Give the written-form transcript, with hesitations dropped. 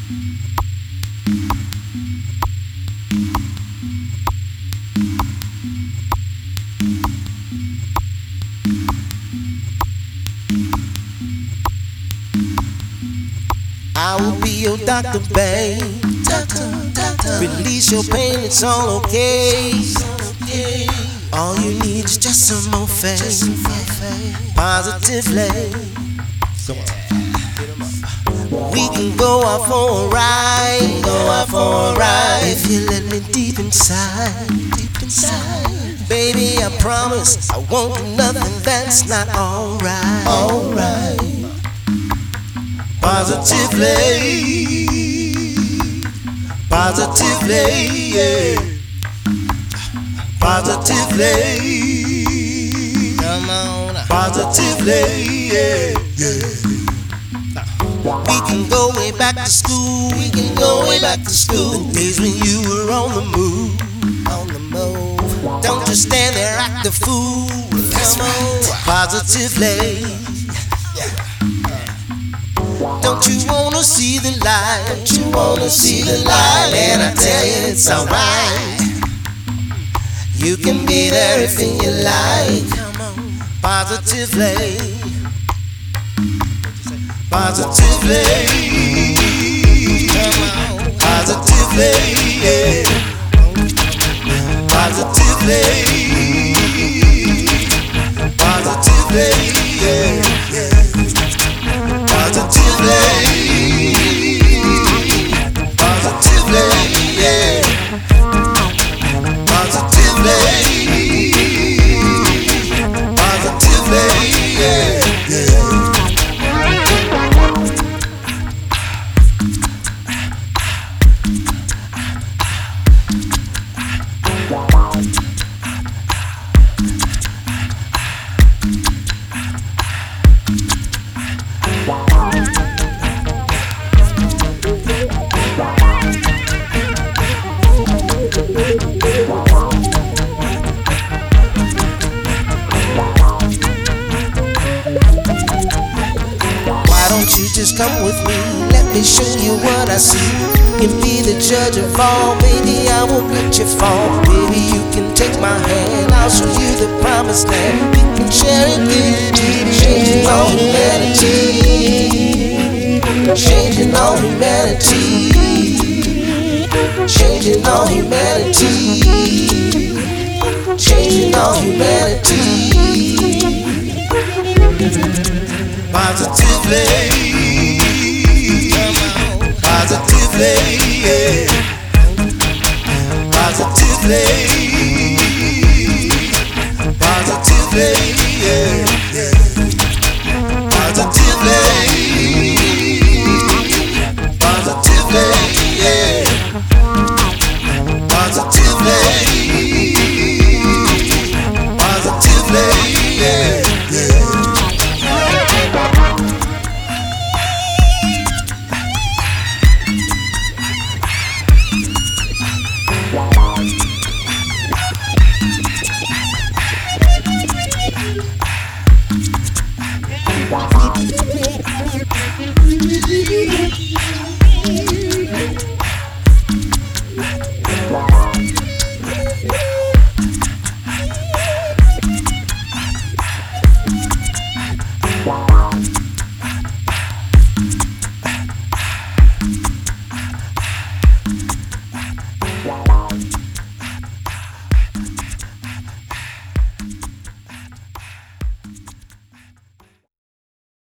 I will be your doctor, babe. Release your pain, it's all okay. All you need is just some more faith. Positively. We can go out for a ride. If you let me deep inside. Baby, I promise I won't do nothing that's not alright. Positively, yeah. Come on, positively, yeah. We can go way back to school. The days when you were on the move. Don't just stand there, act the fool. Come on, positively. Don't you wanna see the light? And I tell you it's alright. You can be there if you like. Positively. Yeah. Just come with me, let me show you what I see. You be the judge of all, baby, I won't let you fall. Baby, you can take my hand, I'll show you the promised land. We can share it with you, changing all humanity. Changing all humanity. Changing all humanity. Changing all humanity. Positively.